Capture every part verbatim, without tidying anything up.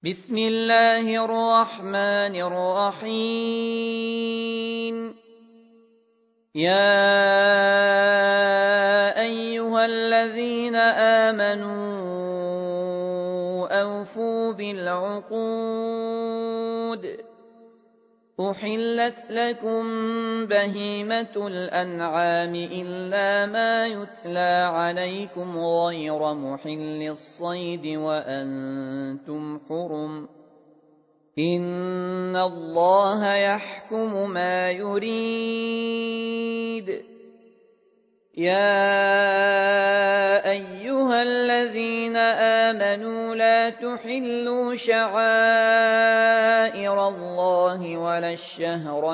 بسم الله الرحمن الرحيم. يا أيها الذين آمنوا أوفوا بالعقود. أحلت لكم بهيمة الأنعام إلا ما يتلى عليكم غير محل الصيد وأنتم حرم. إن الله يحكم ما يريد. يا أيها الذين آمنوا لا تحلوا شعائر الله ولا الشهر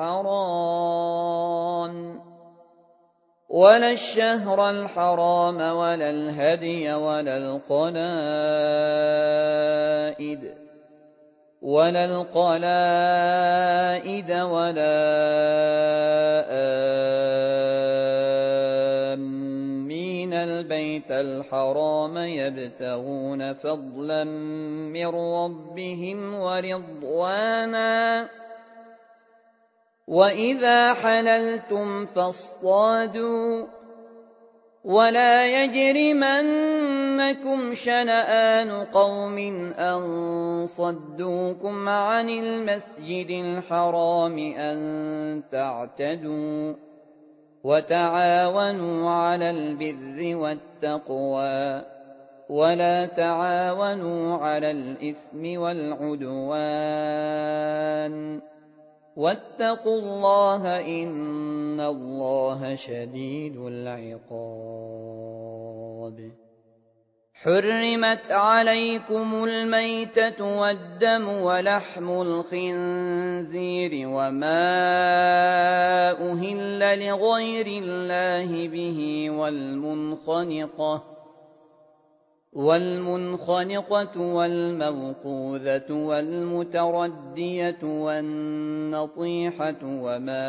الحرام ولا الشهر الحرام ولا الهدي ولا القلائد ولا القلائد ولا آمين البيت الحرام يبتغون فضلا من ربهم ورضوانا. وإذا حللتم فاصطادوا ولا يجرمنكم شنآن قوم أن صدوكم عن المسجد الحرام أن تعتدوا. وتعاونوا على البر والتقوى ولا تعاونوا على الإثم والعدوان. واتقوا الله إن الله شديد العقاب. حرمت عليكم الميتة والدم ولحم الخنزير وما أهل لغير الله به والمنخنقة والمنخنقة والموقوذة والمتردية والنطيحة وما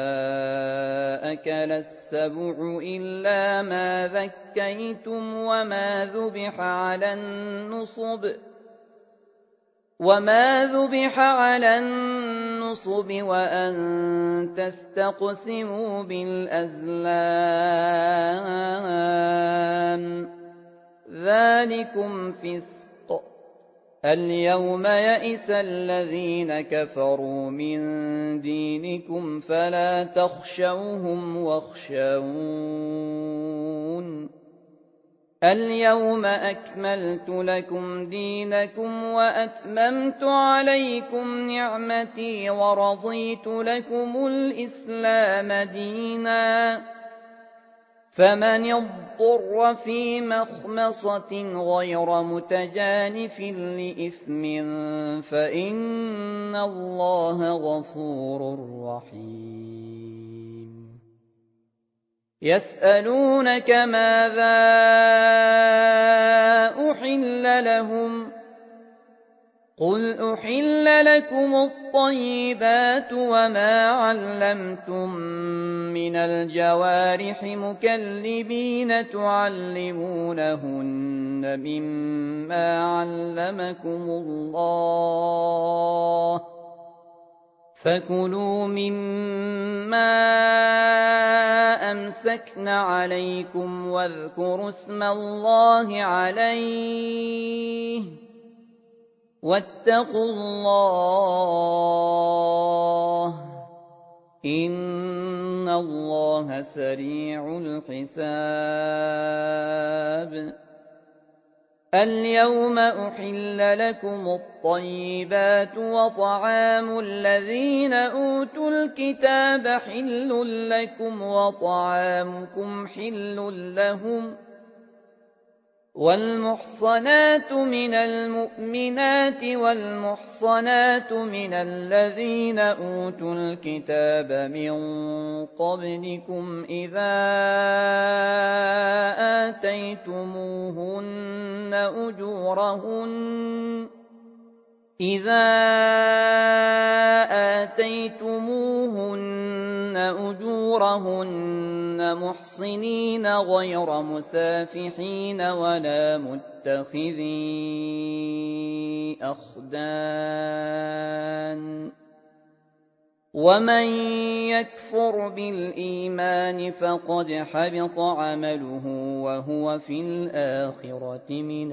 أكل السبع إلا ما ذكيتم وما ذبح على النصب وما ذبح على النصب وأن تستقسموا بالأزلام ذلكم فسق. اليوم يئس الذين كفروا من دينكم فلا تخشوهم واخشون. اليوم أكملت لكم دينكم وأتممت عليكم نعمتي ورضيت لكم الإسلام دينا. فمن اضطر في مخمصة غير متجانف لإثم فإن الله غفور رحيم. يسألونك ماذا أحل لهم قل أحل لكم الطيبات وما علمتم من الجوارح مكلبين تعلمونهن مما علمكم الله فكلوا مما أمسكن عليكم واذكروا اسم الله عليه واتقوا الله إن الله سريع الحساب. اليوم أحل لكم الطيبات وطعام الذين أوتوا الكتاب حل لكم وطعامكم حل لهم. والمحصنات من المؤمنات والمحصنات من الذين أوتوا الكتاب من قبلكم إذا آتيتموهن أجورهن إذا آتيتموهن أجورهن محصنين غير مسافحين ولا متخذي الأخدان ومن يكفر بالإيمان فقد حبط عمله وهو في الآخرة من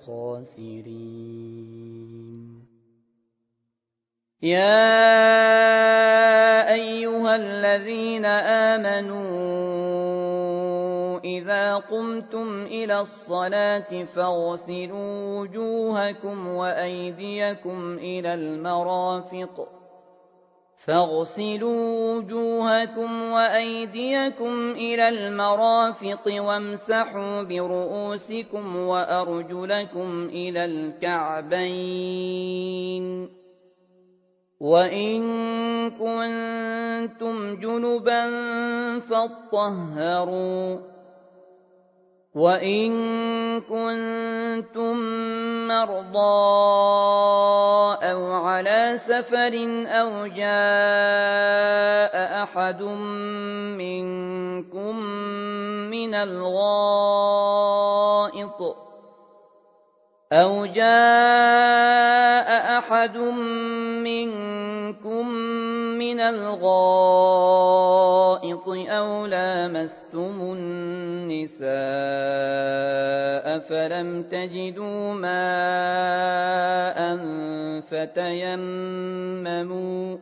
الخاسرين يا أيها الذين آمنوا إذا قمتم إلى الصلاة فاغسلوا وجوهكم وأيديكم إلى المرافق فاغسلوا وجوهكم وأيديكم إلى المرافق وامسحوا برؤوسكم وأرجلكم إلى الكعبين وإن كنتم جنبا فاطهروا وإن كنتم مرضى أو على سفر أو جاء أحد منكم من الغائط أو جاء أحد منكم من الغائط أو لامستم النساء فلم تجدوا ماء فتيمموا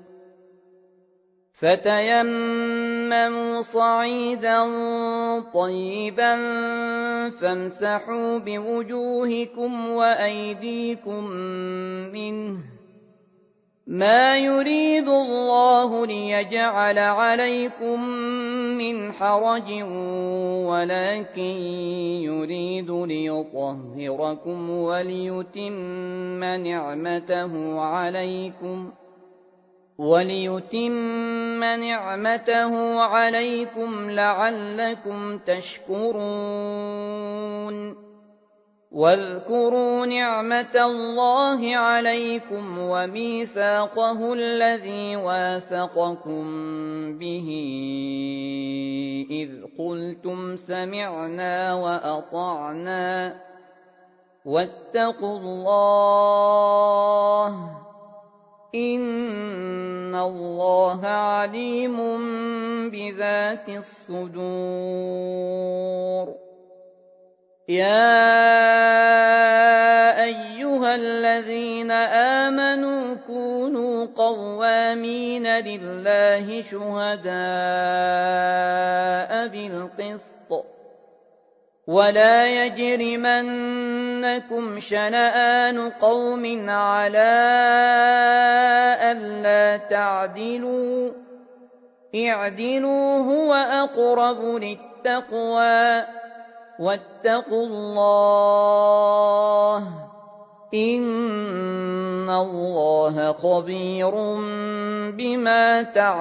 فتيمموا صعيدا طيبا فامسحوا بوجوهكم وأيديكم منه ما يريد الله ليجعل عليكم من حرج ولكن يريد ليطهركم وليتم نعمته عليكم وليتم نعمته عليكم لعلكم تشكرون واذكروا نعمة الله عليكم وميثاقه الذي واثقكم به إذ قلتم سمعنا وأطعنا واتقوا الله إن الله عليم بذات الصدور يا أيها الذين آمنوا كونوا قوامين لله شهداء بالقسط ولا يجرمنكم شنآن قوم على ألا تعدلوا اعدلوا هو أقرب للتقوى واتقوا الله إن الله خبير بما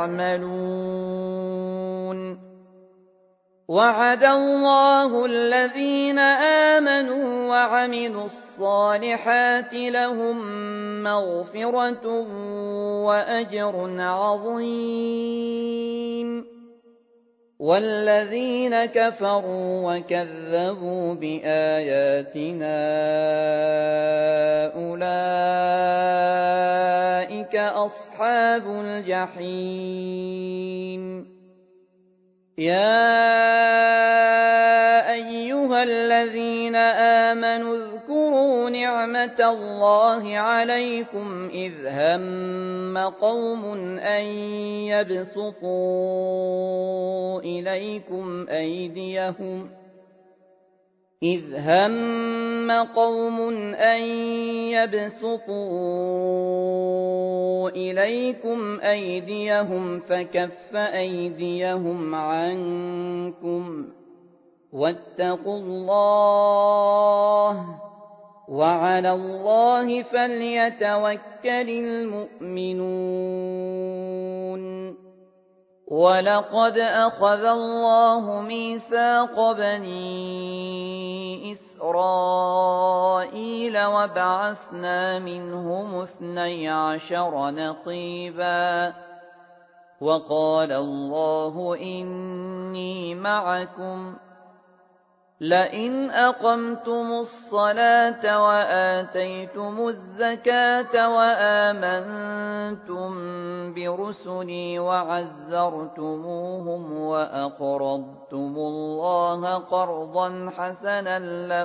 تعملون وعد الله الذين آمنوا وعملوا الصالحات لهم مغفرة وأجر عظيم والذين كفروا وكذبوا بآياتنا أولئك أصحاب الجحيم يا أيها الذين آمنوا اذكروا نعمة الله عليكم إذ هم قوم أن يبسطوا إليكم أيديهم إذ هم قوم أن يبسطوا إليكم أيديهم فكف أيديهم عنكم واتقوا الله وعلى الله فليتوكل المؤمنون ولقد أخذ الله ميثاق بني إسرائيل وبعثنا منهم اثني عشر نقيبا وقال الله إني معكم لئن أقمتم الصلاة وآتيتم الزكاة وآمنتم برسلي وعزرتموهم وأقرضتم الله قرضا حسنا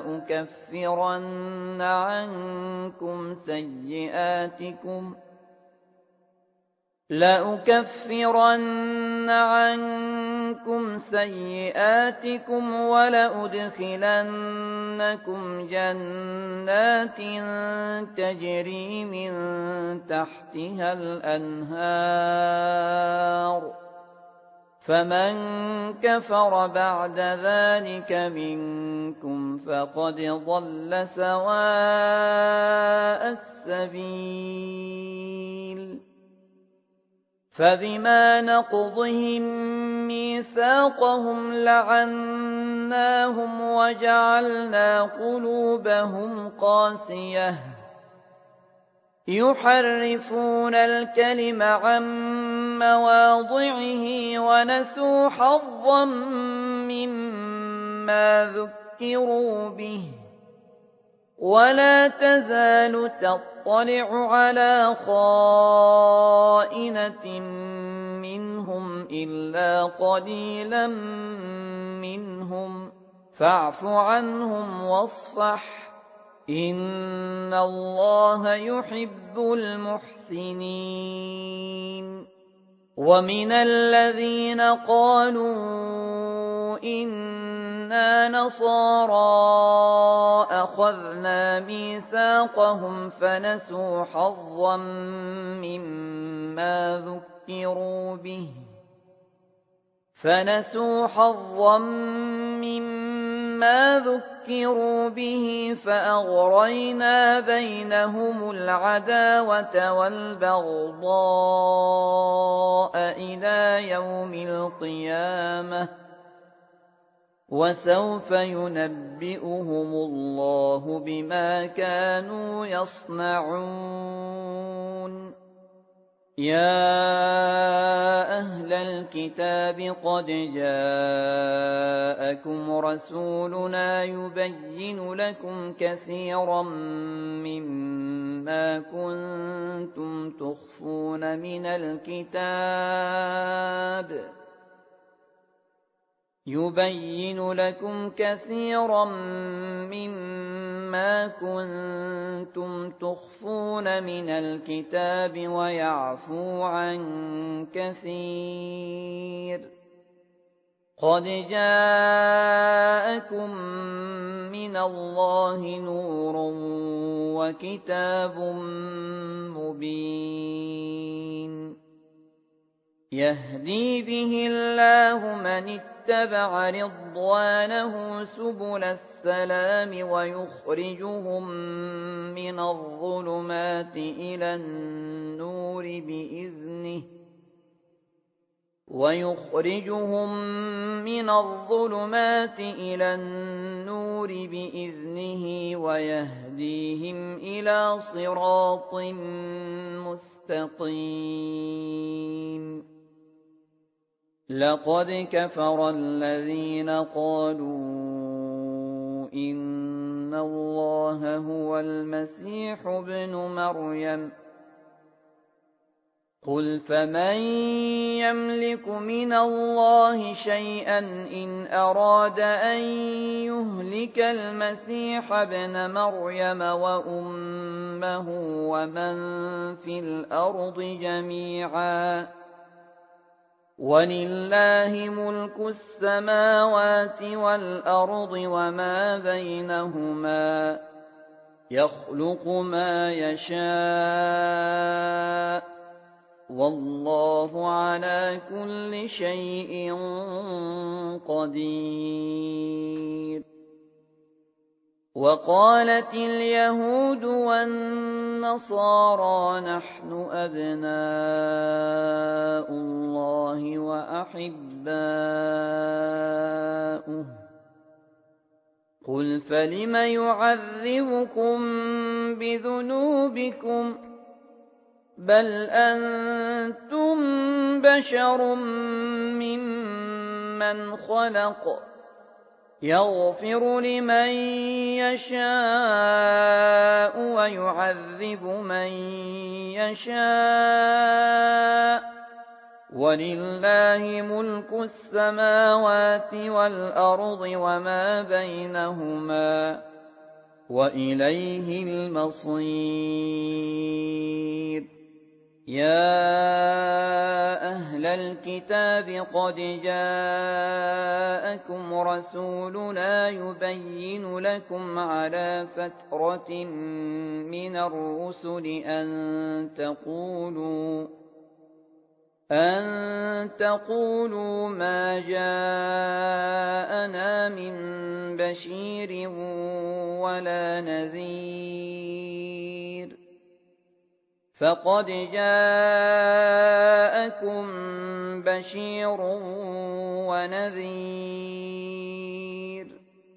لأكفرن عنكم سيئاتكم لأكفرن عنكم سيئاتكم ولأدخلنكم جنات تجري من تحتها الأنهار فمن كفر بعد ذلك منكم فقد ضل سواء السبيل فبما نقضهم ميثاقهم لعناهم وجعلنا قلوبهم قاسية يحرفون الكلم عن مواضعه ونسوا حظا مما ذكروا به ولا تزال تطلع على خائنة منهم إلا قليلا منهم فاعف عنهم واصفح إن الله يحب المحسنين ومن الذين قالوا إنا نصارى أخذنا ميثاقهم فنسوا حظا مما ذكروا به فنسوا حظا مما ذكروا به فأغرينا بينهم العداوة والبغضاء إلى يوم القيامة وسوف ينبئهم الله بما كانوا يصنعون يا أهل الكتاب قد جاءكم رسولنا يبين لكم كثيرا مما كنتم تخفون من الكتاب يبين لكم كثيرا مما كنتم تخفون من الكتاب ويعفو عن كثير قد جاءكم من الله نور وكتاب مبين يهدي به الله من اتبع رضوانه سبل السلام ويخرجهم من الظلمات إلى النور بإذنه ويخرجهم من الظلمات إلى النور بإذنه ويهديهم إلى صراط مستقيم لقد كفر الذين قالوا إن الله هو المسيح ابن مريم قل فمن يملك من الله شيئا إن أراد أن يهلك المسيح ابن مريم وأمه ومن في الأرض جميعا ولله ملك السماوات والأرض وما بينهما يخلق ما يشاء والله على كل شيء قدير وقالت اليهود والنصارى نحن أبناء الله وأحباؤه قل فلم يعذبكم بذنوبكم بل أنتم بشر ممن خلق يغفر لمن يشاء ويعذب من يشاء ولله ملك السماوات والأرض وما بينهما وإليه المصير يا أهل الكتاب قد جاءكم رسولنا يبين لكم على فترة من الرسل أن تقولوا أن تقولوا ما جاءنا من بشير ولا نذير فقد جاءكم بشير ونذير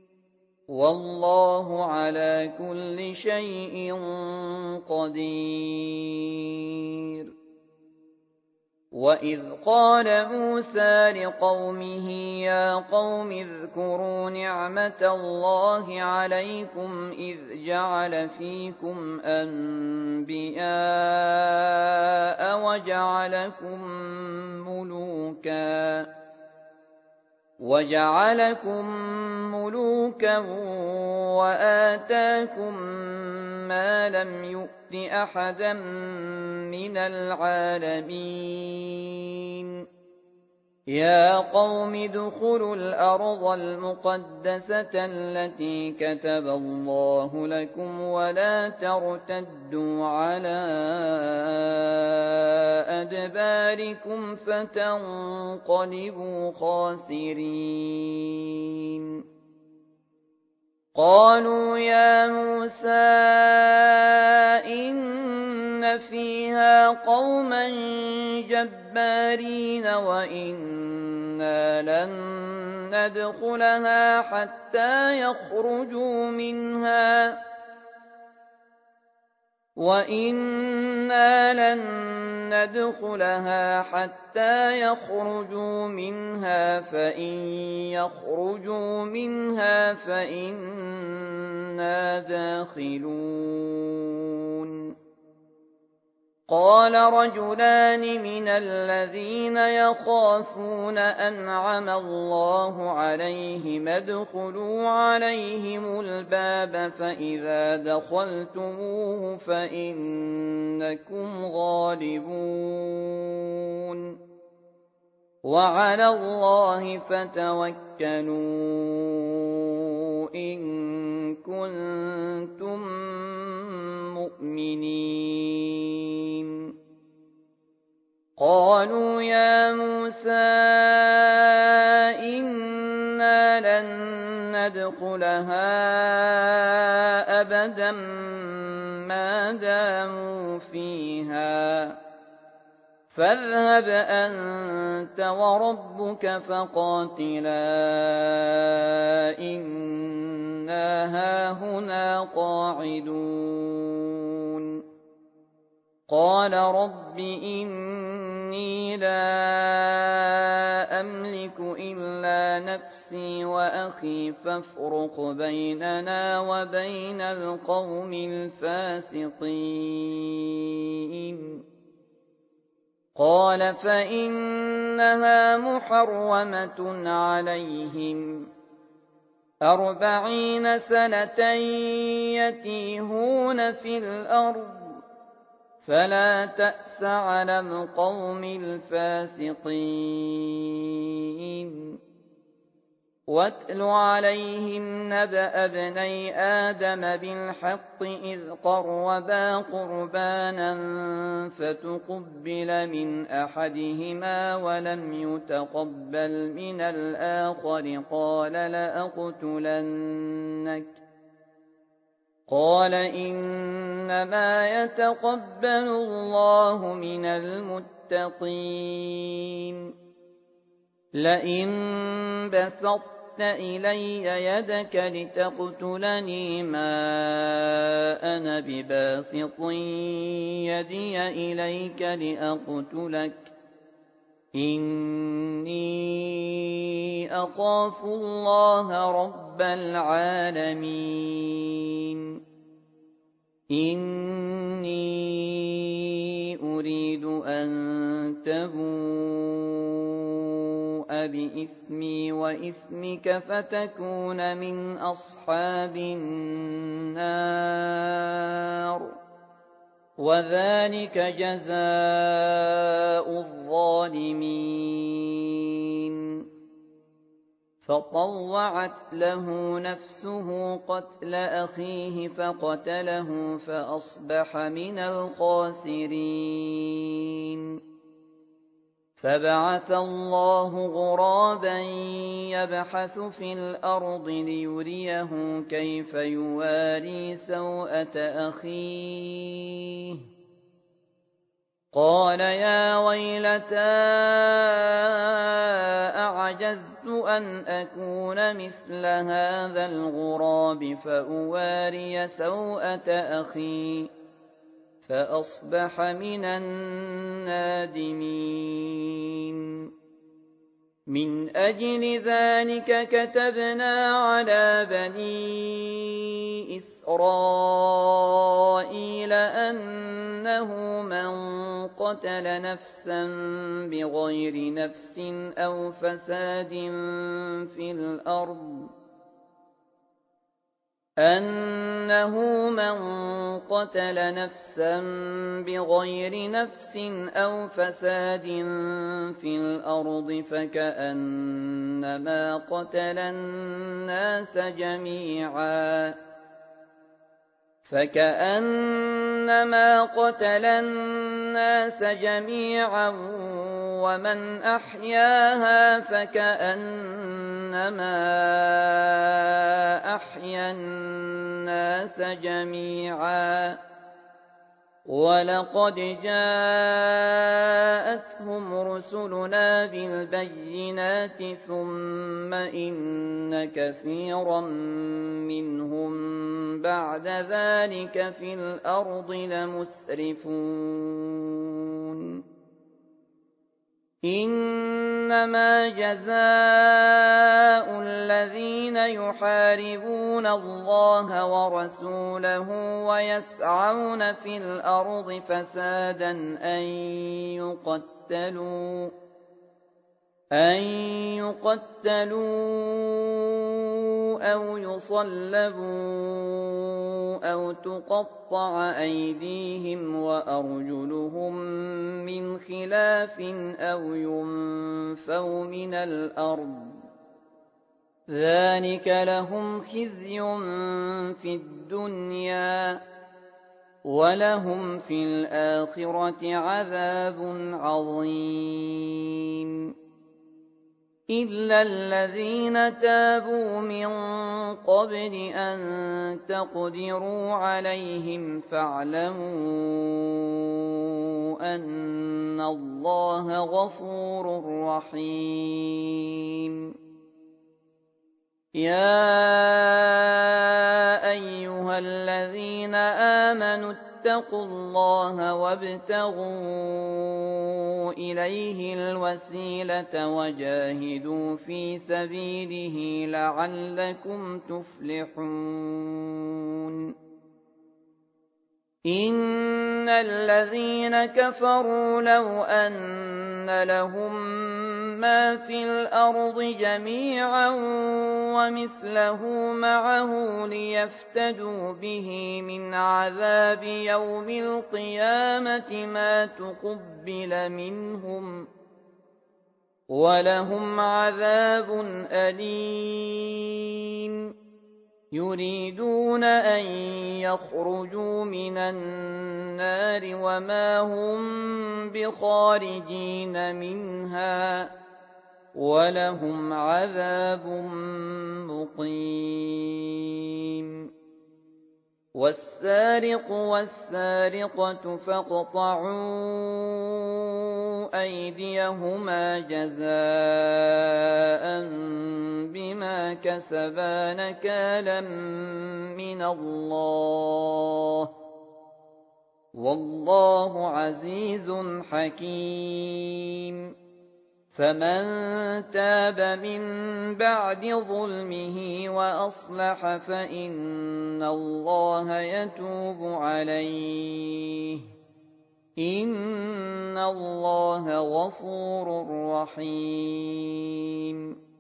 والله على كل شيء قدير وإذ قال موسى لقومه يا قوم اذكروا نعمة الله عليكم إذ جعل فيكم أنبياء وجعلكم ملوكا وجعلكم ملوكا وآتاكم ما لم يؤت أحدا من العالمين يا قوم ادخلوا الأرض المقدسة التي كتب الله لكم ولا ترتدوا على أدباركم فتنقلبوا خاسرين قالوا يا موسى إن فيها قوما جبارين وإنا لن ندخلها حتى يخرجوا منها وإنا لن ندخلها حتى يخرجوا منها فإن يخرجوا منها فإنا داخلون قال رجلان من الذين يخافون أنعم الله عليهم ادخلوا عليهم الباب فإذا دخلتموه فإنكم غالبون وعلى الله فتوكلوا إن كنتم مؤمنين قالوا يا موسى إنا لن ندخلها أبدا ما داموا فيها فاذهب أنت وربك فقاتلا إنا هاهنا قاعدون قال رب إني لا أملك إلا نفسي وأخي فافرق بيننا وبين القوم الفاسقين قال فإنها محرمة عليهم أربعين سنة يتيهون في الأرض فلا تأس على القوم الفاسقين واتل عليهم نبأ ابني آدم بالحق إذ قربا قربانا فتقبل من أحدهما ولم يتقبل من الآخر قال لأقتلنك قال إنما يتقبل الله من المتقين لئن بسطت إلي يدك لتقتلني ما أنا بباسط يدي إليك لأقتلك إني أخاف الله رب العالمين إني أريد أن تبوء بإثمي وإثمك فتكون من أصحاب النار وذلك جزاء الظالمين فطوعت له نفسه قتل أخيه فقتله فأصبح من الخاسرين فبعث الله غرابا يبحث في الأرض ليريه كيف يواري سوءة أخيه قال يا ويلتى أعجزت أن أكون مثل هذا الغراب فأواري سوءة أخي فأصبح من النادمين من أجل ذلك كتبنا على بني إسرائيل أنه من قتل نفسا بغير نفس أو فساد في الأرض أنه من قتل نفسا بغير نفس أو فساد في الأرض فكأنما قتل الناس جميعا فكأنما قتل الناس جميعا ومن أحياها فكأنما أحيا الناس جميعا ولقد جاءتهم رسلنا بالبينات ثم إن كثيرا منهم بعد ذلك في الأرض لمسرفون إنما جزاء الذين يحاربون الله ورسوله ويسعون في الأرض فسادا أن يقتلوا أن يقتلوا أو يصلبوا أو تقطع أيديهم وأرجلهم من خلاف أو ينفوا من الأرض ذلك لهم خزي في الدنيا ولهم في الآخرة عذاب عظيم إلا الذين تابوا من قبل أن تقدروا عليهم فاعلموا أن الله غفور رحيم يا أيها الذين آمنوا اتقوا الله وابتغوا إليه الوسيلة وجاهدوا في سبيله لعلكم تفلحون إن الذين كفروا لو أن لهم ما في الأرض جميعا ومثله معه ليفتدوا به من عذاب يوم القيامة ما تقبل منهم ولهم عذاب أليم يريدون أن يخرجوا من النار وما هم بخارجين منها ولهم عذاب مقيم والسارق والسارقة فاقطعوا أيديهما جزاء بما كسبا نكالا من الله والله عزيز حكيم فمن تاب من بعد ظلمه وأصلح فإن الله يتوب عليه إن الله غفور رحيم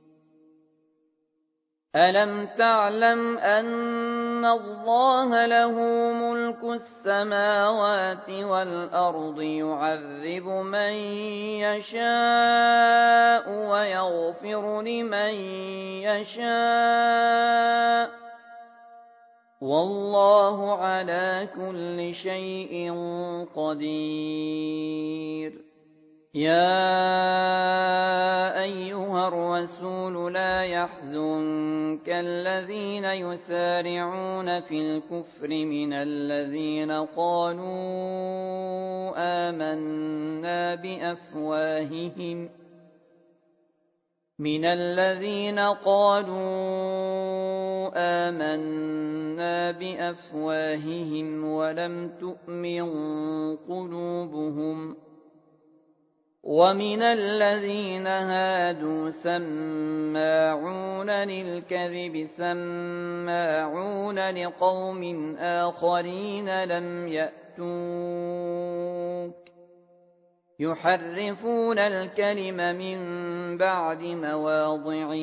ألم تعلم أن الله له ملك السماوات والأرض يعذب من يشاء ويغفر لمن يشاء والله على كل شيء قدير يا أيها الرسول لا يحزنك الذين يسارعون في الكفر من الذين قالوا آمنا بأفواههم من الذين قالوا آمنا بأفواههم ولم تؤمن قلوبهم ومن الذين هادوا سماعون للكذب سماعون لقوم آخرين لم يأتوك يحرفون الكلم من بعد مواضعه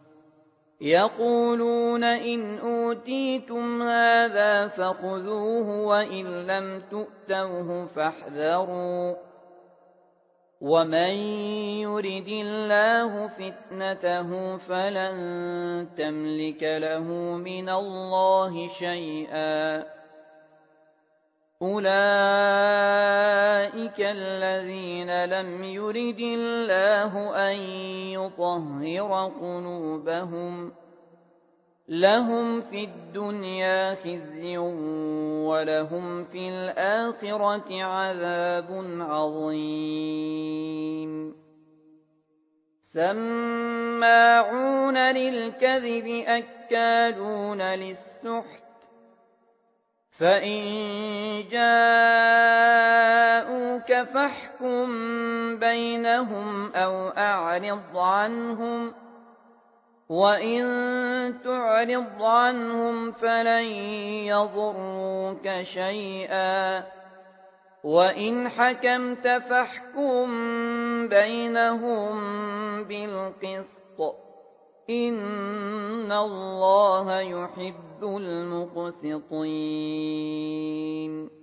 يقولون إن أوتيتم هذا فخذوه وإن لم تؤتوه فاحذروا ومن يرد الله فتنته فلن تملك له من الله شيئا أولئك الذين لم يرد الله أن يطهر قلوبهم لهم في الدنيا خزي ولهم في الآخرة عذاب عظيم سماعون للكذب أكالون للسحت فإن جاءوك فاحكم بينهم أو أعرض عنهم وإن تعرض عنهم فلن يضروك شيئا وإن حكمت فاحكم بينهم بالقسط إن الله يحب المقسطين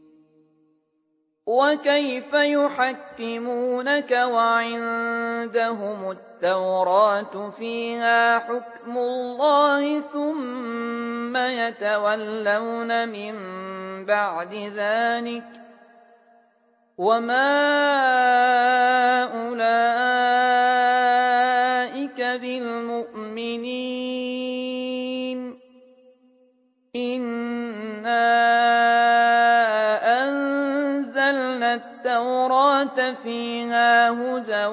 وكيف يحكمونك وعندهم التوراة فيها حكم الله ثم يتولون من بعد ذلك وما أولئك بالمؤمنين إنا التوراة فيها هدى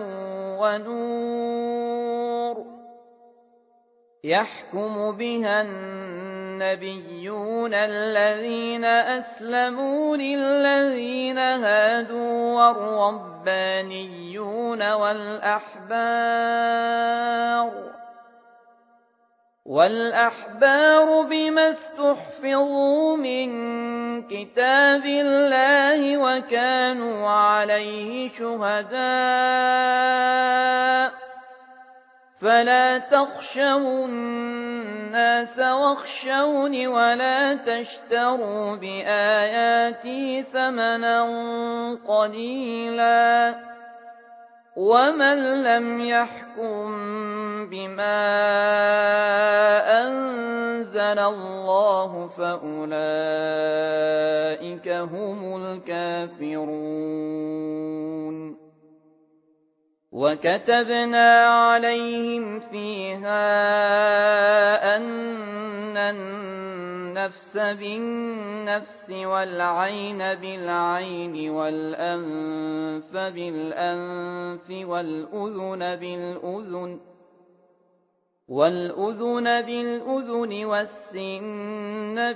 ونور يحكم بها النبيون الذين أسلموا للذين هادوا والربانيون والأحبار والأحبار بما استحفظوا من كتاب الله وكانوا عليه شهداء فلا تخشوا الناس واخشوني ولا تشتروا بآياتي ثمنا قليلا ومن لم يحكم بما أنزل الله فأولئك هم الكافرون وكتبنا عليهم فيها أن النفس بالنفس والعين بالعين والأنف بالأنف والأذن بالأذن والأذن بالأذن والسن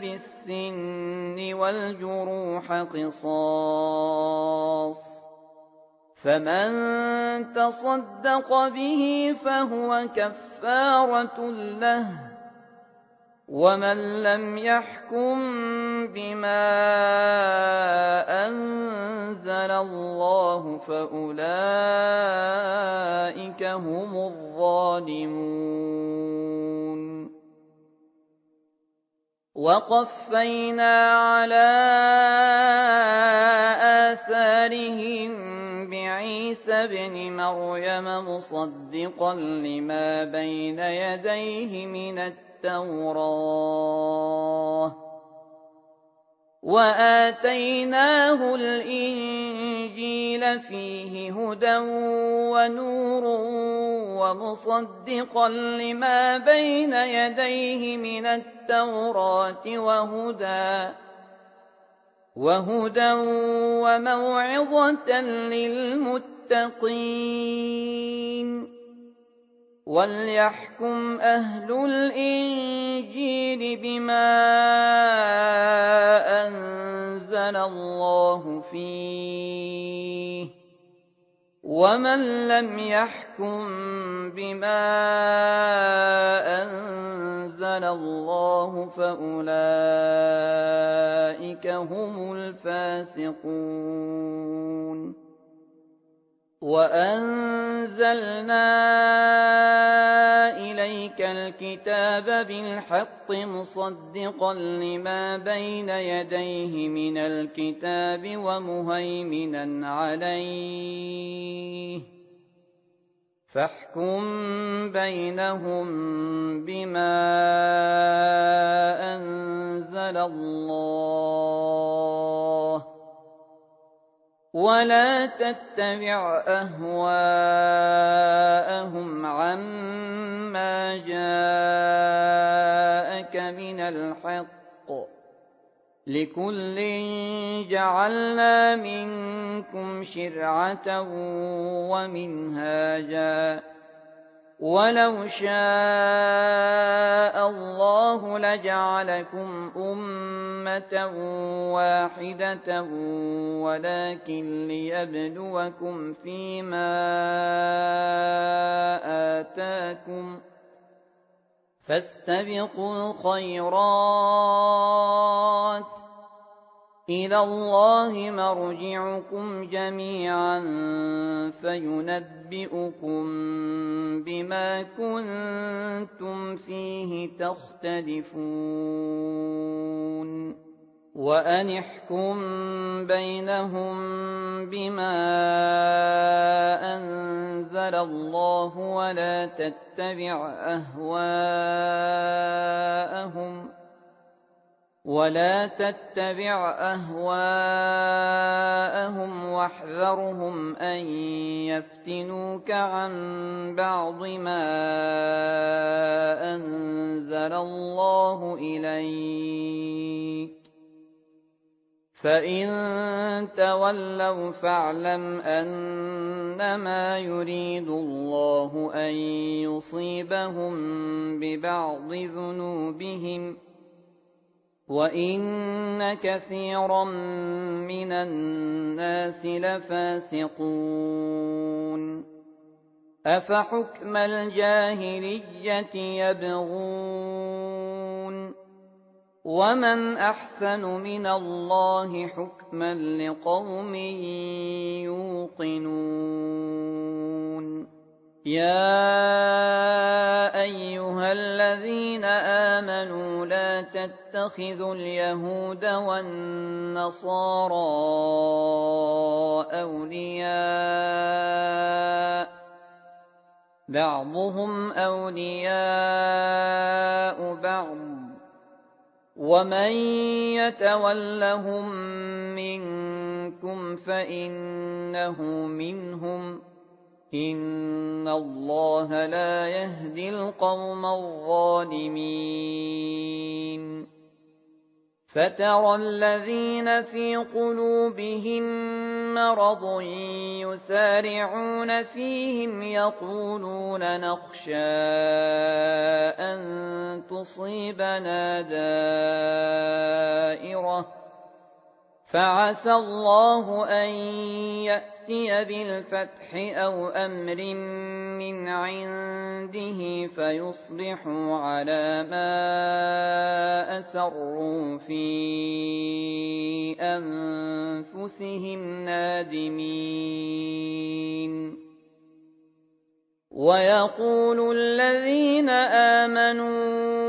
بالسن والجروح قصاص فمن تصدق به فهو كفارة له ومن لم يحكم بما أنزل الله فأولئك هم الظالمون وقفينا على آثارهم بعيسى ابن مريم مصدقا لما بين يديه من التوراة وآتيناه الإنجيل فيه هدى ونور ومصدقا لما بين يديه من التوراة وهدى وهدى وموعظة للمتقين وليحكم أهل الإنجيل بما أنزل الله فيه ومن لم يحكم بما أنزل الله فأولئك هم الفاسقون وأنزلنا إليك الكتاب بالحق مصدقا لما بين يديه من الكتاب ومهيمنا عليه فاحكم بينهم بما أنزل الله ولا تتبع أهواءهم عما جاءك من الحق لكل جعلنا منكم شرعة ومنهاجا ولو شاء الله لجعلكم أمة واحدة ولكن ليبلوكم فيما آتاكم فاستبقوا الخيرات إلى الله مرجعكم جميعا فينبئكم بما كنتم فيه تختلفون وأن احكم بينهم بما أنزل الله ولا تتبع أهواءهم ولا تتبع أهواءهم واحذرهم أن يفتنوك عن بعض ما أنزل الله إليك فإن تولوا فاعلم أنما يريد الله أن يصيبهم ببعض ذنوبهم وإن كثيرا من الناس لفاسقون أفحكم الجاهلية يبغون ومن أحسن من الله حكما لقوم يوقنون يا أيها الذين آمنوا لا تتخذوا اليهود والنصارى أولياء بعضهم أولياء بعض ومن يتولهم منكم فإنه منهم إن الله لا يهدي القوم الظالمين فترى الذين في قلوبهم مرض يسارعون فيهم يقولون نخشى أن تصيبنا دائرة فعسى الله أن يأتي بالفتح أو أمر من عنده فيصبحوا على ما أسروا في أنفسهم نادمين ويقول الذين آمنوا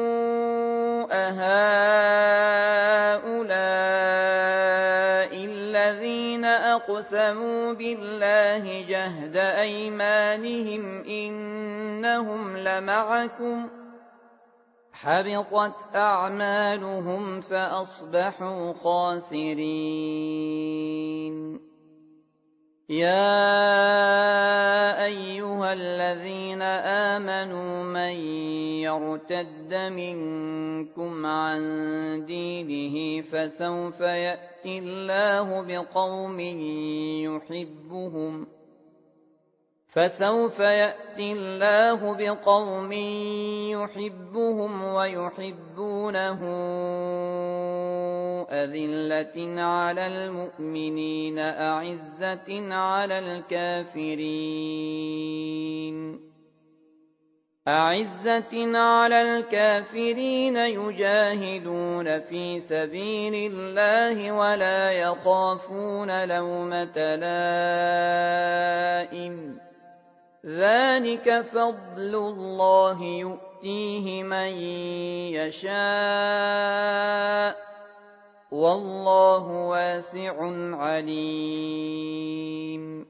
أهؤلاء الذين أقسموا بالله جهد أيمانهم إنهم لمعكم حبطت أعمالهم فأصبحوا خاسرين يا أيها الذين آمنوا من يرتد منكم عن دينه فسوف يأتي الله بقوم يحبهم فسوف يأتي الله بقوم يحبهم ويحبونه أذلة على المؤمنين أعزة على الكافرين أعزة على الكافرين يجاهدون في سبيل الله ولا يخافون لومة لائم ذلك فضل الله يؤتيه من يشاء والله واسع عليم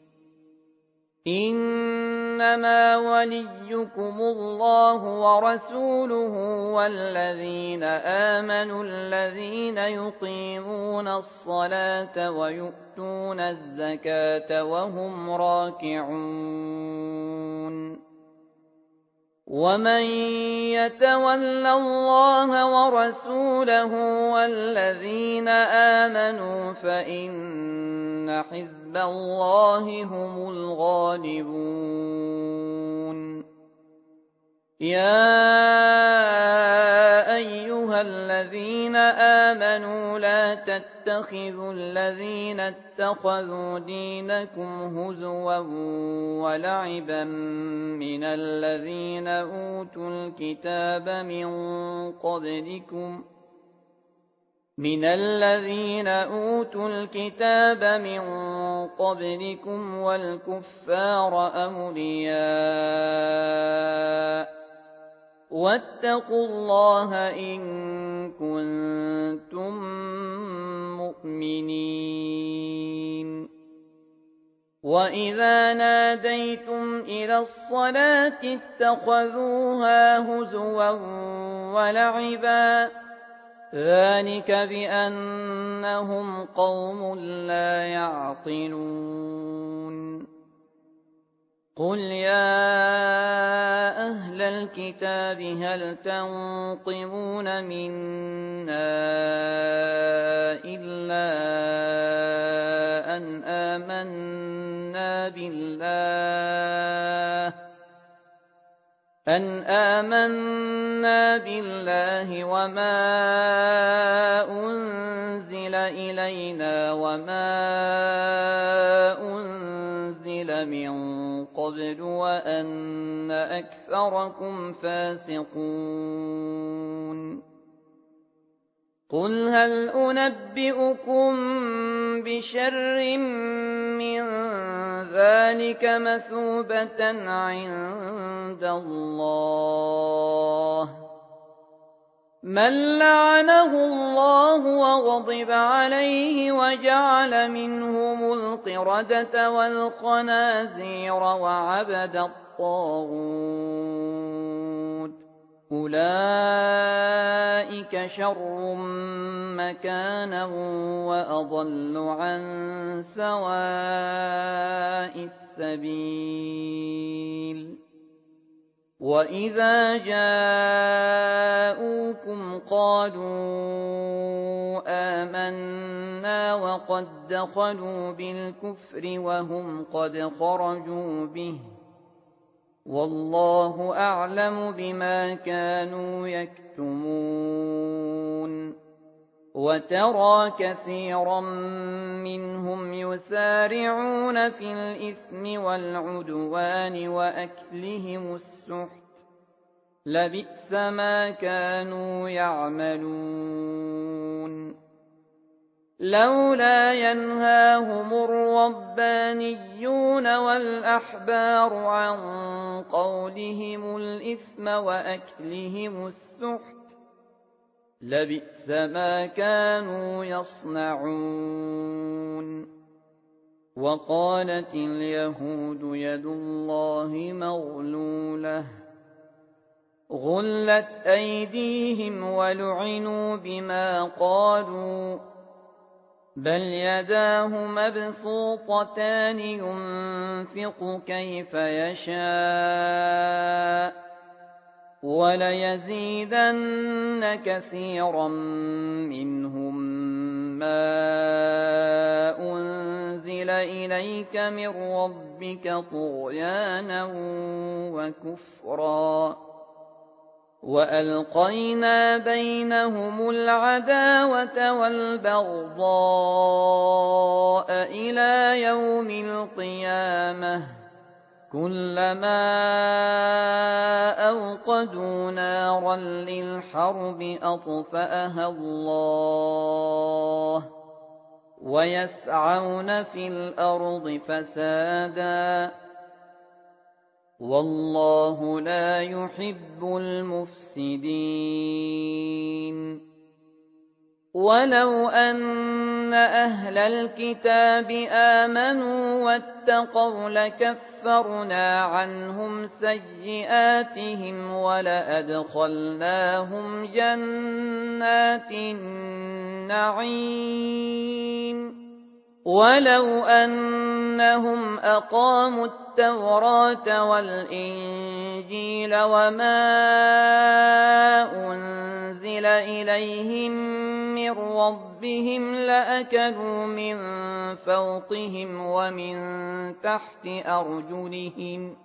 إنما وليكم الله ورسوله والذين آمنوا الذين يقيمون الصلاة ويؤتون الزكاة وهم راكعون ومن يتول الله ورسوله والذين آمنوا فإن حزب الله هم الغالبون يا أيها الذين آمنوا لا تتخذوا الذين اتخذوا دينكم هزوا ولعبا من الذين أوتوا الكتاب من قبلكم من الذين أوتوا الكتاب من قبلكم والكفار أولياء واتقوا الله إن كنتم مؤمنين وإذا ناديتم إلى الصلاة اتخذوها هزوا ولعبا ذلك بأنهم قوم لا يعقلون قل يا أهل الكتاب هل تنقمون منا إلا أن آمنا بالله أن آمنا بالله وما أنزل إلينا وما أنزل من قبل وأن أكثركم فاسقون قل هل أنبئكم بشر من ذلك مثوبة عند الله من لعنه الله وغضب عليه وجعل منهم القردة والخنازير وعبد الطاغوت أولئك شر مكانا وأضل عن سواء السبيل وإذا جاءوكم قالوا آمنا وقد دخلوا بالكفر وهم قد خرجوا به والله أعلم بما كانوا يكتمون وترى كثيرا منهم يسارعون في الإثم والعدوان وأكلهم السحت لبئس ما كانوا يعملون لولا ينهاهم الربانيون والأحبار عن قولهم الإثم وأكلهم السحت لبئس ما كانوا يصنعون وقالت اليهود يد الله مغلولة غلت أيديهم ولعنوا بما قالوا بل يداه مبسوطتان ينفق كيف يشاء وليزيدن كثيرا منهم ما أنزل إليك من ربك طغيانا وكفرا وألقينا بينهم العداوة والبغضاء إلى يوم القيامة كلما أوقدوا نارا للحرب أطفأها الله ويسعون في الأرض فسادا والله لا يحب المفسدين ولو أن أهل الكتاب آمنوا واتقوا لكفرنا عنهم سيئاتهم ولأدخلناهم جنات النعيم ولو أنهم أقاموا التوراة والإنجيل وما أنزل إليهم من ربهم لأكلوا من فوقهم ومن تحت أرجلهم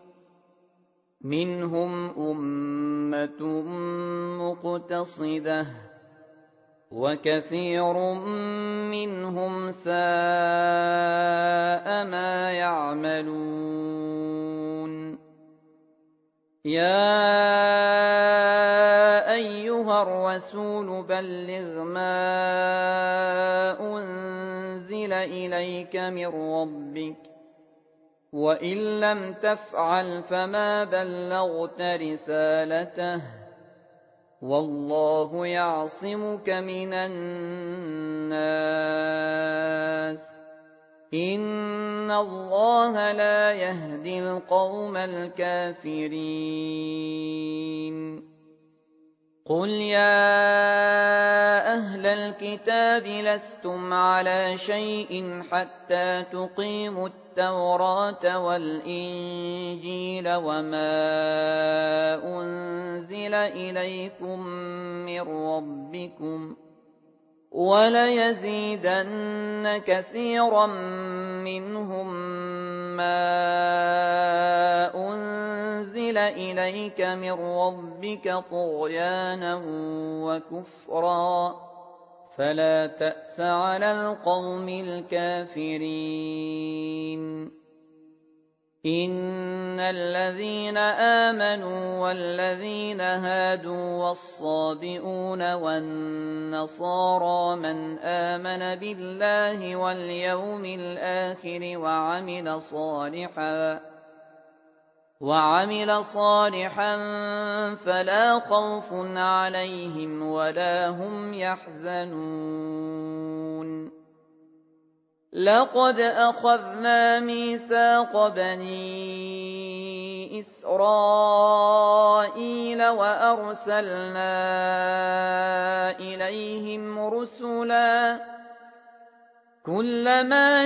منهم أمة مقتصدة وكثير منهم ساء ما يعملون يا أيها الرسول بلغ ما أنزل إليك من ربك وإن لم تفعل فما بلغت رسالته والله يعصمك من الناس إن الله لا يهدي القوم الكافرين قل يا أهل الكتاب لستم على شيء حتى تقيموا التوراة والإنجيل وما أنزل إليكم من ربكم وليزيدن كثيرا منهم ما أنزل إليك من ربك طغيانا وكفرا فلا تأس على القوم الكافرين إن الذين آمنوا والذين هادوا والصابئون والنصارى من آمن بالله واليوم الآخر وعمل صالحا وعمل صالحا فلا خوف عليهم ولا هم يحزنون لقد أخذنا ميثاق بني إسرائيل وأرسلنا إليهم رسلا كلما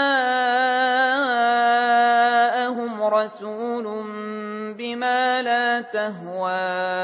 جاءهم رسول بما لا تهوى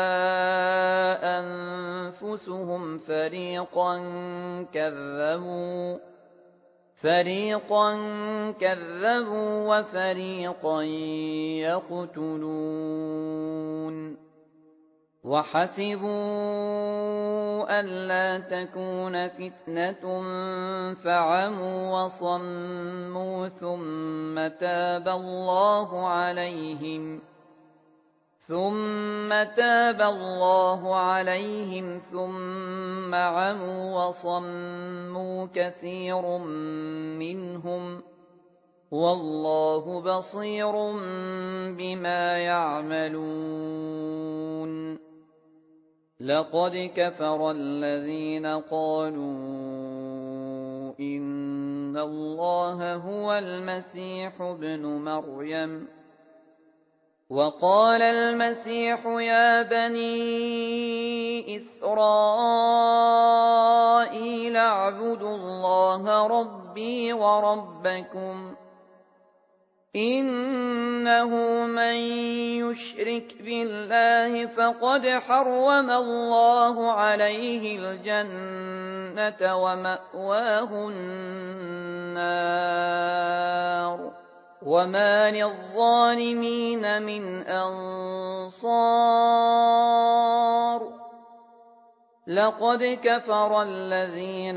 أنفسهم فريقا كذبوا فريقا كذبوا وفريقا يقتلون وحسبوا ألا تكون فتنة فعموا وصموا ثم تاب الله عليهم ثم تاب الله عليهم ثم عموا وصموا كثير منهم والله بصير بما يعملون لقد كفر الذين قالوا إن الله هو المسيح ابن مريم وقال المسيح يا بني إسرائيل اعبدوا الله ربي وربكم إنه من يشرك بالله فقد حرم الله عليه الجنة ومأواه النار وما للظالمين من أنصار لقد كفر الذين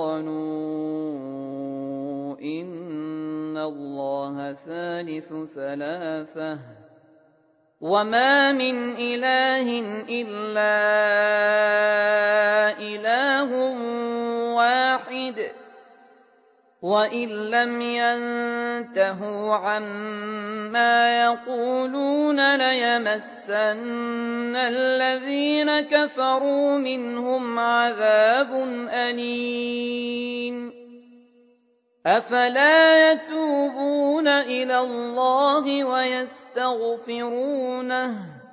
قالوا إن الله ثالث ثلاثة وما من إله إلا إله واحد وإن لم ينتهوا عما يقولون ليمسن الذين كفروا منهم عذاب أليم أفلا يتوبون إلى الله ويستغفرونه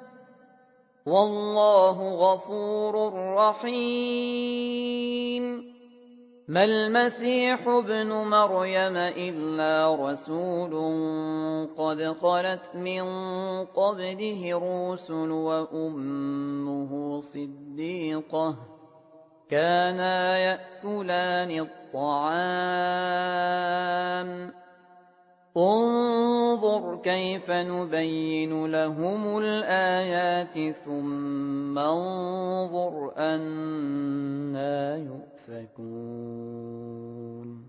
والله غفور رحيم ما المسيح ابن مريم إلا رسول قد خلت من قبله الرسل وأمه صديقة كانا يأكلان الطعام انظر كيف نبين لهم الآيات ثم انظر أنا يؤفكون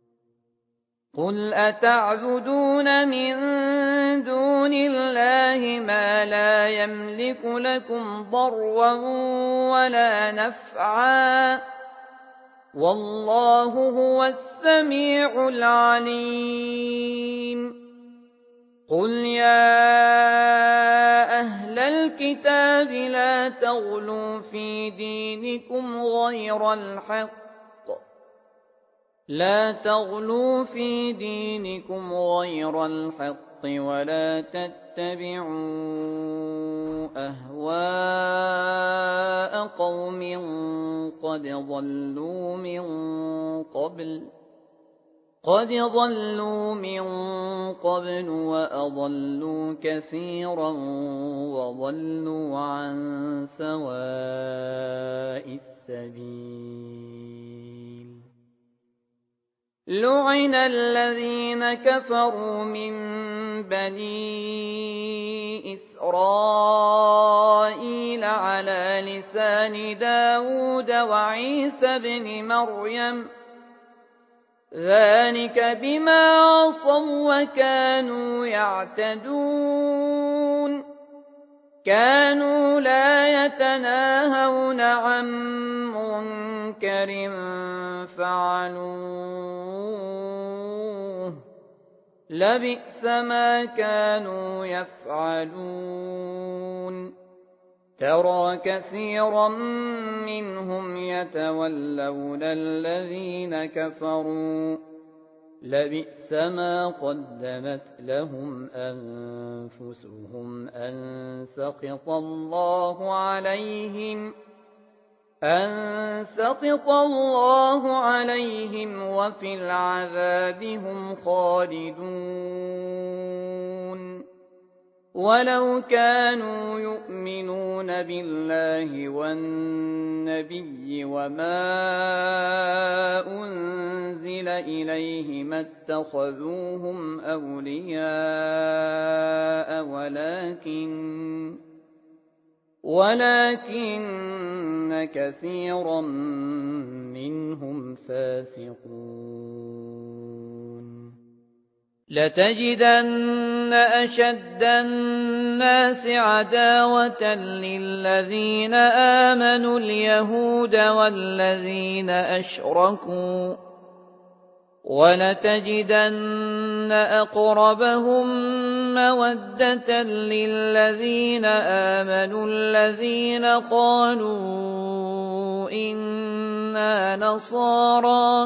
قل أتعبدون من دون الله ما لا يملك لكم ضرا ولا نفعا والله هو السميع العليم قل يا أهل الكتاب لا تغلوا في دينكم غير الحق لا تغلوا في دينكم غير الحق ولا تتبعوا أهواء قوم قد ضلوا من قبل قد ضلوا من قبل وأضلوا كثيرا وضلوا عن سواء السبيل لعن الذين كفروا من بني إسرائيل على لسان داود وعيسى بن مريم ذلك بما عصوا وكانوا يعتدون كانوا لا يتناهون عن منكر فعلوه لبئس ما كانوا يفعلون ترى كثيرا منهم يتولون الذين كفروا لبئس ما قدمت لهم أنفسهم أن سخط الله عليهم أن سخط الله عليهم وفي العذاب هم خالدون ولو كانوا يؤمنون بالله والنبي وما أنزل إليه ما اتخذوهم أولياء ولكن ولكن كثيرا منهم فاسقون لتجدن أشد الناس عداوة للذين آمنوا اليهود والذين أشركوا ولتجدن أقربهم مودة للذين آمنوا الذين قالوا إنا نصارى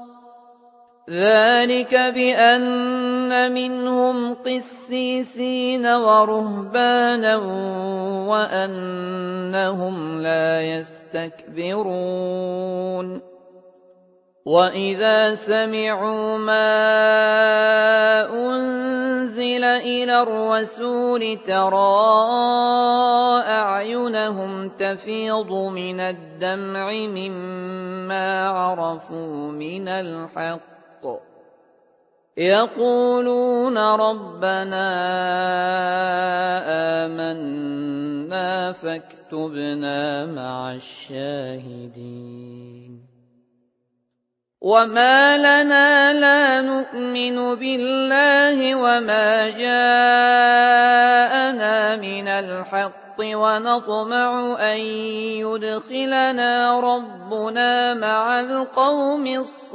ذلك بأن منهم قسيسين ورهبانا وأنهم لا يستكبرون وإذا سمعوا ما أنزل إلى الرسول ترى أعينهم تفيض من الدمع مما عرفوا من الحق يقولون ربنا آمنا فاكتبنا مع الشاهدين وما لنا لا نؤمن بالله وما جاءنا من الحق ونطمع أن يدخلنا ربنا مع القوم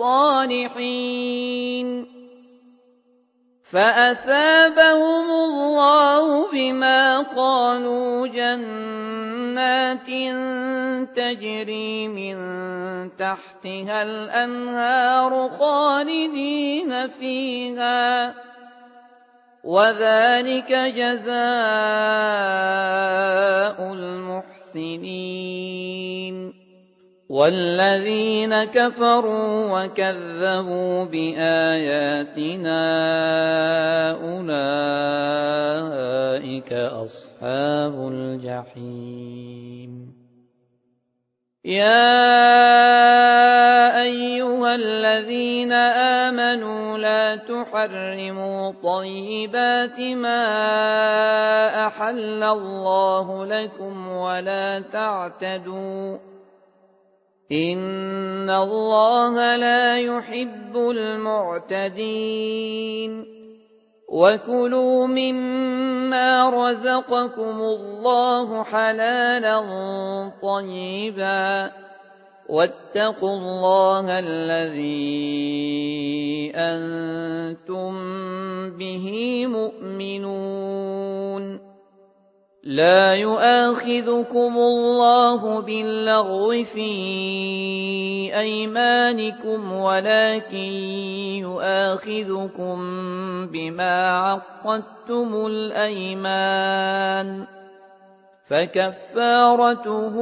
الصالحين فأثابهم الله بما قالوا جنات تجري من تحتها الأنهار خالدين فيها وذلك جزاء المحسنين والذين كفروا وكذبوا بآياتنا أولئك أصحاب الجحيم يا أيها الذين آمنوا لا تحرموا طيبات ما أحل الله لكم ولا تعتدوا إن الله لا يحب المعتدين وكلوا مما رزقكم الله حلالا طيبا واتقوا الله الذي أنتم به مؤمنون لا يؤاخذكم الله باللغو في أيمانكم ولكن يؤاخذكم بما عقدتم الأيمان فكفارته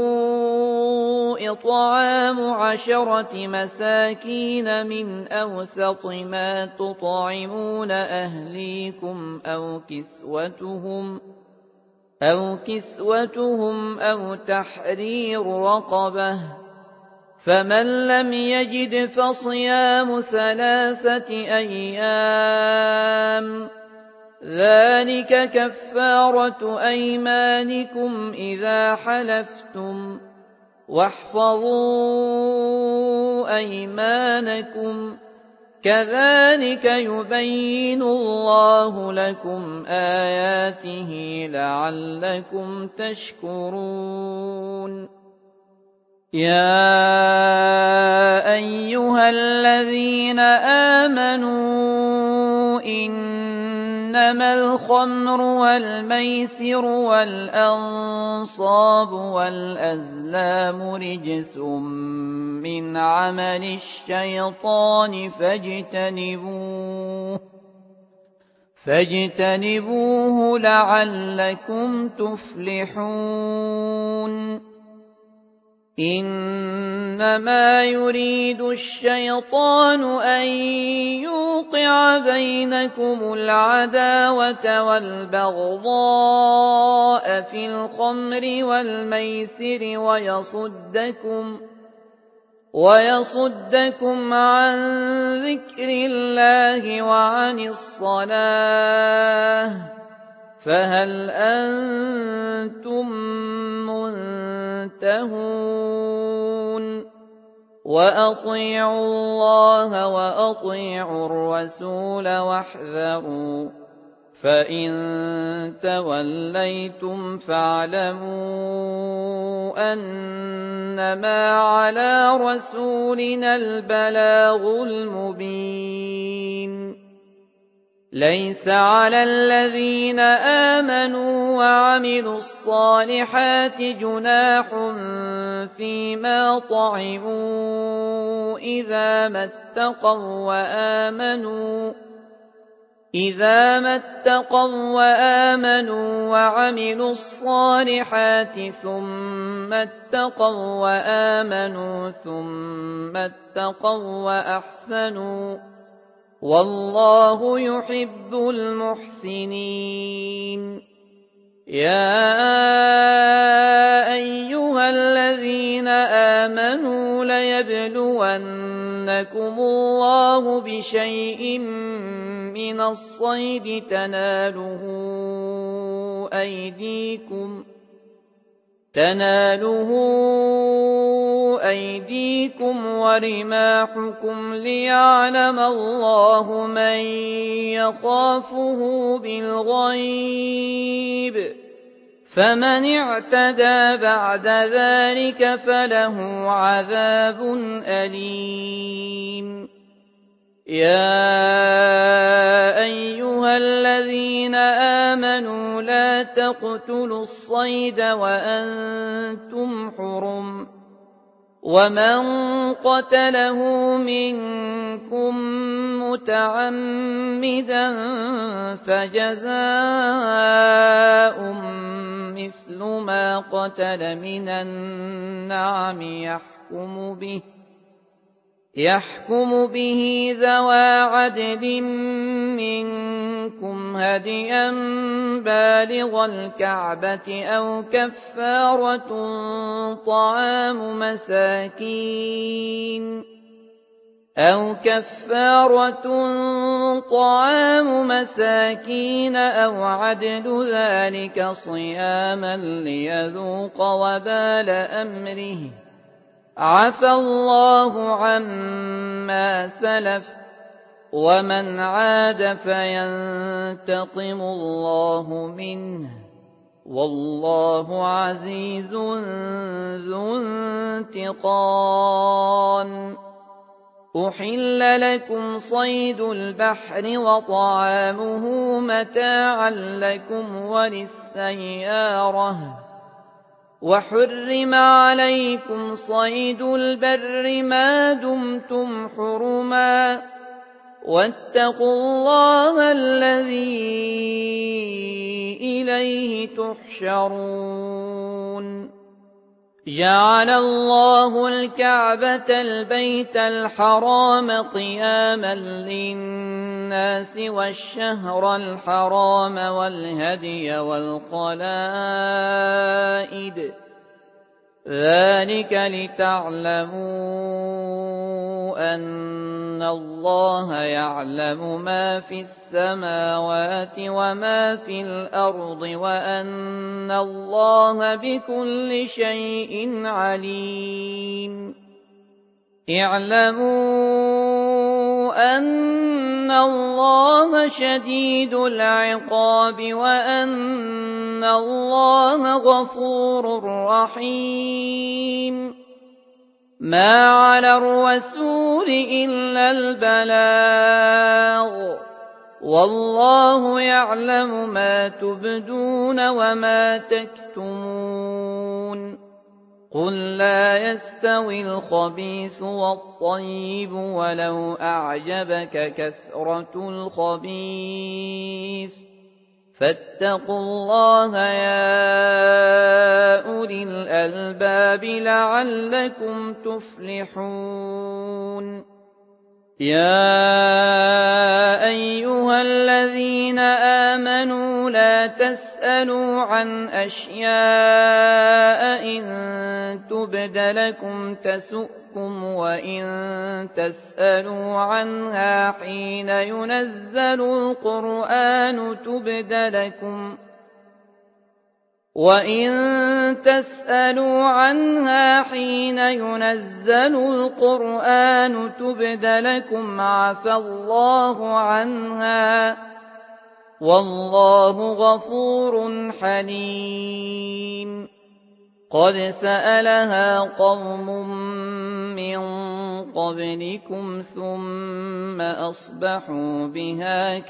إطعام عشرة مساكين من أوسط ما تطعمون أهليكم أو كسوتهم أو كسوتهم أو تحرير رقبة فمن لم يجد فصيام ثلاثة أيام ذلك كفارة أيمانكم إذا حلفتم واحفظوا أيمانكم كذلك يبين الله لكم آياته لعلكم تشكرون يا أيها الذين آمنوا إنما الخمر والميسر والأنصاب والأزلام رجس من عمل الشيطان فاجتنبوه فاجتنبوه لعلكم تفلحون إنما يريد الشيطان أن يوقع بينكم العداوة والبغضاء في الخمر والميسر ويصدكم ويصدكم عن ذكر الله وعن الصلاة فهل أنتم منتهون وأطيعوا الله وأطيعوا الرسول واحذروا فإن توليتم فاعلموا أنما على رسولنا البلاغ المبين ليس على الذين آمنوا وعملوا الصالحات جناح فيما طعموا إذا ما اتقوا وآمنوا إذا ما اتقوا وآمنوا وعملوا الصالحات ثم اتقوا وآمنوا ثم اتقوا وأحسنوا والله يحب المحسنين يا أيها الذين آمنوا ليبلونكم الله بشيء من الصيد تناله أيديكم تناله أيديكم ورماحكم ليعلم الله من يخافه بالغيب فمن اعتدى بعد ذلك فله عذاب أليم يا أيها الذين آمنوا لا تقتلوا الصيد وأنتم حرم ومن قتله منكم متعمدا فجزاء مثل ما قتل من النعم يحكم به يحكم به ذوى عدل منكم هديا بالغ الكعبة أو كفارة طعام مساكين أو كفارة طعام مساكين أو عدل ذلك صياما ليذوق وبال أمره عفى الله عما سلف ومن عاد فينتقم الله منه والله عزيز ذو انتقام أحل لكم صيد البحر وطعامه متاعا لكم وللسيارة وحرم عليكم صيد البر ما دمتم حرما واتقوا الله الذي إليه تحشرون جعل الله الكعبة البيت الحرام قياما للناس والشهر الحرام والهدي والقلائد ذلك لتعلموا أن الله يعلم ما في السماوات وما في الأرض وأن الله بكل شيء عليم اعلموا أن الله شديد العقاب وأن الله غفور رحيم ما على الرسول إلا البلاغ والله يعلم ما تبدون وما تكتمون قل لا يستوي الخبيث والطيب ولو أعجبك كثرة الخبيث فاتقوا الله يا أولي الألباب لعلكم تفلحون يا أيها الذين آمنوا لا تسألوا عن أشياء إن تبد لكم تسؤكم وإن تسألوا عنها حين ينزل القرآن تبد لكم وإن تسألوا عنها حين ينزل القرآن تبد لكم عفى الله عنها والله غفور حليم قد سألها قوم من قبلكم ثم أصبحوا بها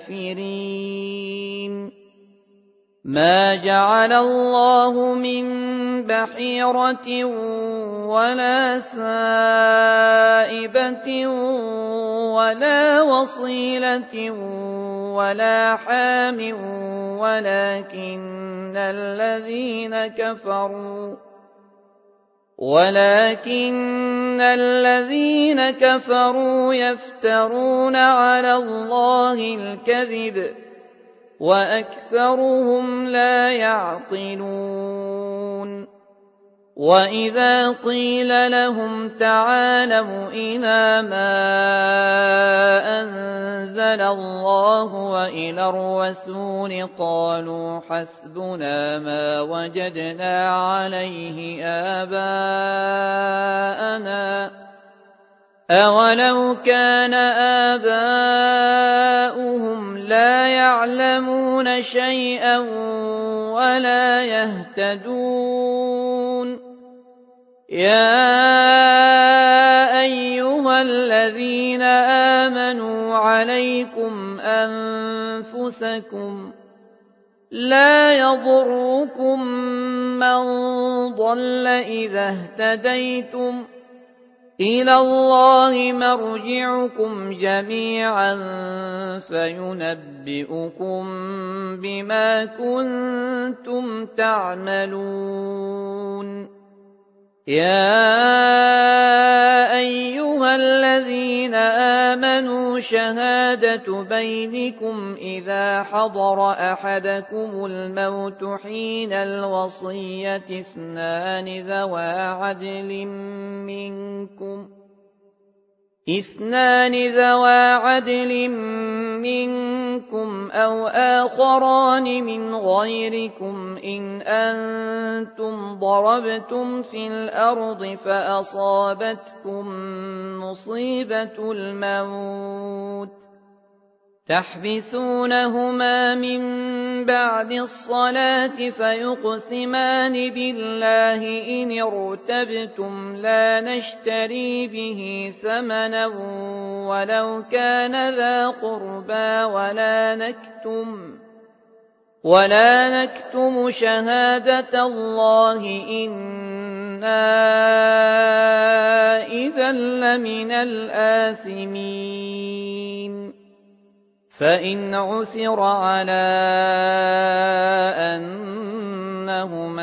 كافرين ما جعل الله من بحيرة ولا سائبة ولا وصيلة ولا حام ولكن الذين كفروا ولكن الذين كفروا يفترون على الله الكذب وأكثرهم لا يعقلون وإذا قيل لهم تعالوا إلى ما أنزل الله وإلى الرسول قالوا حسبنا ما وجدنا عليه آباءنا أولو كان آباؤهم لا يعلمون شيئا ولا يهتدون يا أيها الذين آمنوا عليكم أنفسكم لا يضركم من ضل إذا اهتديتم إلى الله مرجعكم جميعا فينبئكم بما كنتم تعملون يا أيها الذين آمنوا شهادة بينكم إذا حضر أحدكم الموت حين الوصية اثنان ذوى عدل منكم اثنان ذوى عدل منكم أو آخران من غيركم إن أنتم ضربتم في الأرض فأصابتكم مصيبة الموت تحبسونهما من بعد الصلاة فيقسمان بالله إن ارتبتم لا نشتري به ثمنا ولو كان ذا قربى ولا نكتم ولا نكتم شهادة الله إنا إذا لمن الآثمين فإن عثر على أنهما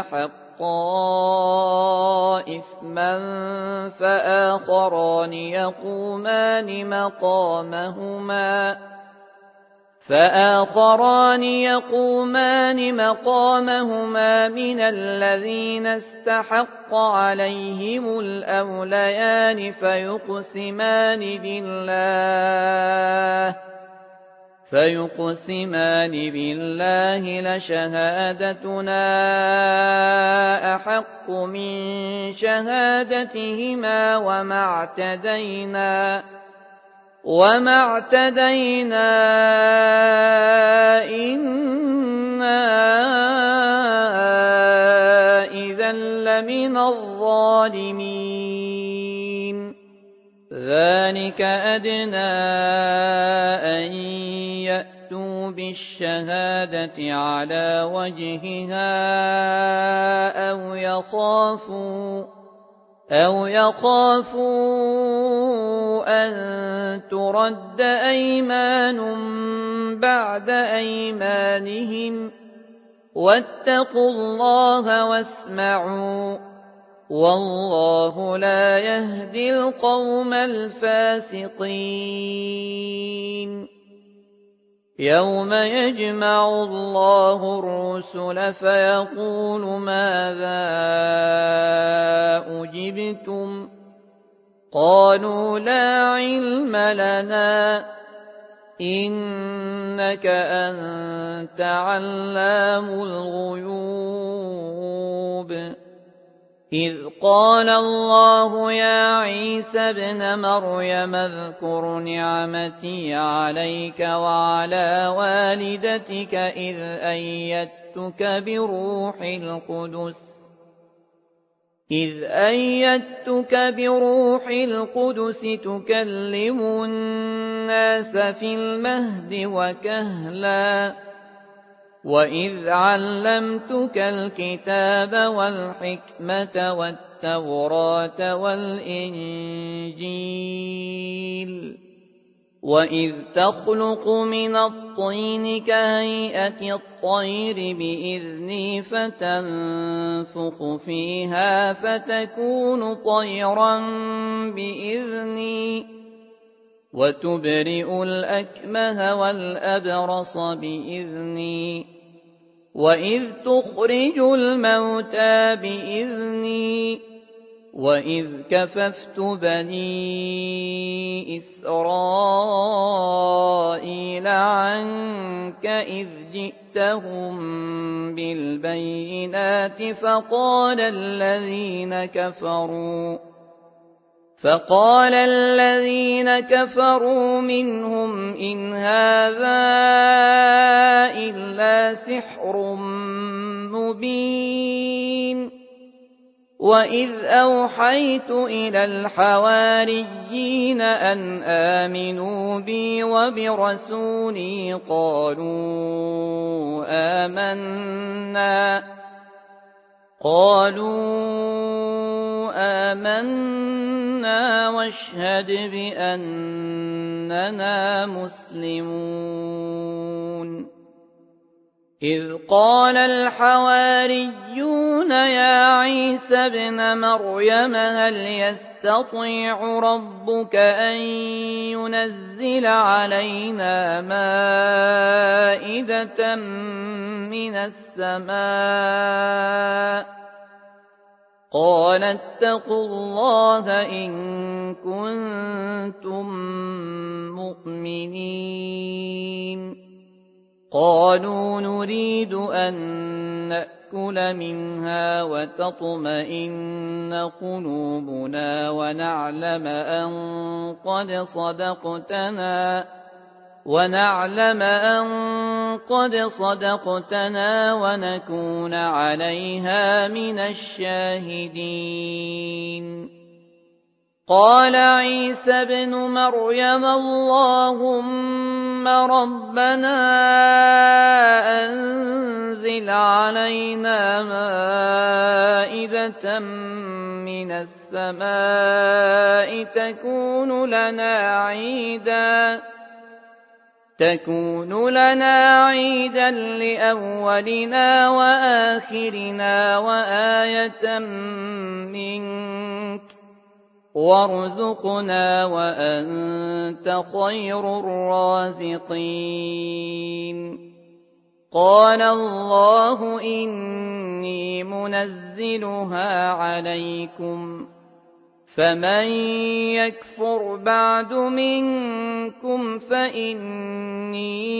استحقا إثما فآخران يقومان مقامهما فآخران يقومان مقامهما من الذين استحق عليهم الأوليان فيقسمان بالله فيقسمان بالله لشهادتنا أحق من شهادتهما وما اعتدينا وما اعتدينا إنا إذا لمن الظالمين ذلك أدنى أن يأتوا بالشهادة على وجهها أو يخافوا أو يخافوا أن ترد أيمان بعد أيمانهم واتقوا الله واسمعوا والله لا يهدي القوم الفاسقين يوم يجمع الله الرسل فيقول ماذا أجبتم قالوا لا علم لنا إنك إنك أنت علام الغيوب إذ قال الله يا عيسى ابن مريم اذكر نعمتي عليك وعلى والدتك إذ أيدتك بروح القدس إذ أيدتك بروح القدس تكلم الناس في المهد وكهلا وإذ علمتك الكتاب والحكمة والتوراة والإنجيل وإذ تخلق من الطين كهيئة الطير بإذني فتنفخ فيها فتكون طيرا بإذني وتبرئ الأكمه والأبرص بإذني وإذ تخرج الموتى بإذني وإذ كففت بني إسرائيل عنك إذ جئتهم بالبينات فقال الذين كفروا فقال الذين كفروا منهم إن هذا إلا سحر مبين وإذ أوحيت إلى الحواريين أن آمنوا بي وبرسولي قالوا آمنا قالوا آمنا واشهد بأننا مسلمون إذ قال الحواريون يا عيسى ابن مريم هل يستطيع ربك أن ينزل علينا مائدة من السماء قال اتقوا الله إن كنتم مؤمنين قالوا نريد أن نأكل منها وتطمئن قلوبنا ونعلم أن قد صدقتنا ونعلم أن قد صدقتنا ونكون عليها من الشاهدين قال عيسى ابن مريم اللهم ربنا أنزل علينا مائدة من السماء تكون لنا عيداً تكون لنا عيدا لأولنا وآخرنا وآية منك وارزقنا وأنت خير الرازقين قال الله إني منزلها عليكم فمن يكفر بعد منكم فإني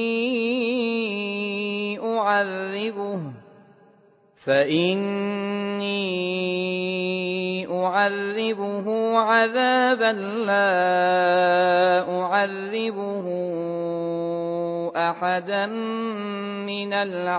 أعذبه فإني أعذبه عذابا لا أعذبه أحدا من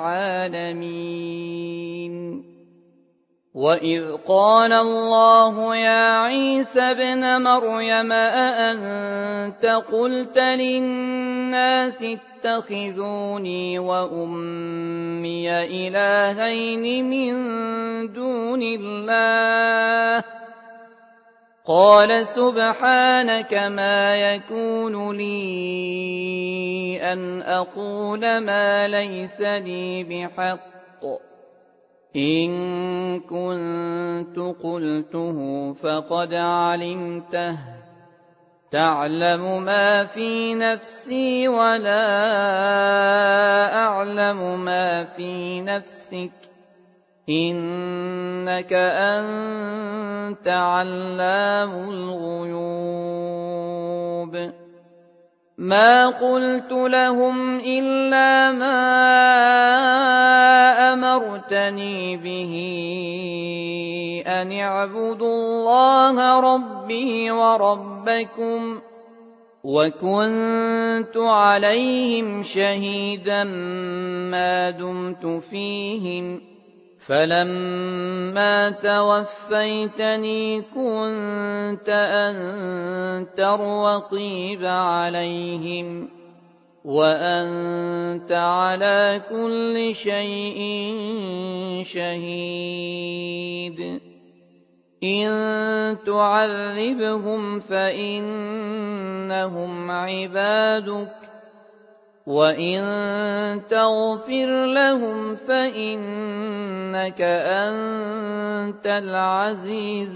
العالمين وإذ قال الله يا عيسى ابن مريم أأنت قلت للناس اتخذوني وأمي إلهين من دون الله قال سبحانك ما يكون لي أن أقول ما ليس لي بحق إن كنت قلته فقد علمته تعلم ما في نفسي ولا أعلم ما في نفسك إنك أنت علام الغيوب ما قلت لهم إلا ما أمرتني به أن اعبدوا الله ربي وربكم وكنت عليهم شهيدا ما دمت فيهم فلما توفيتني كنت أنت الرقيب عليهم وأنت على كل شيء شهيد إن تعذبهم فإنهم عبادك وإن تغفر لهم فإنك أنت العزيز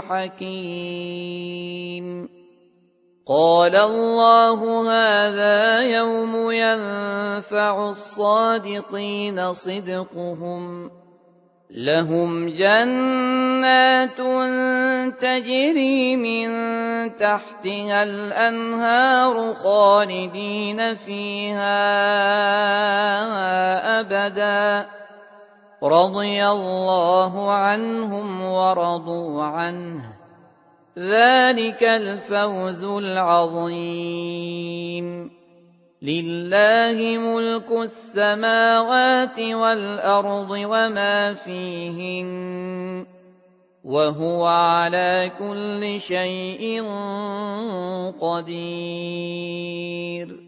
الحكيم قال الله هذا يوم ينفع الصادقين صدقهم لهم جنات تجري من تحتها الأنهار خالدين فيها أبدا رضي الله عنهم ورضوا عنه ذلك الفوز العظيم لله ملك السماوات والأرض وما فيهن وهو على كل شيء قدير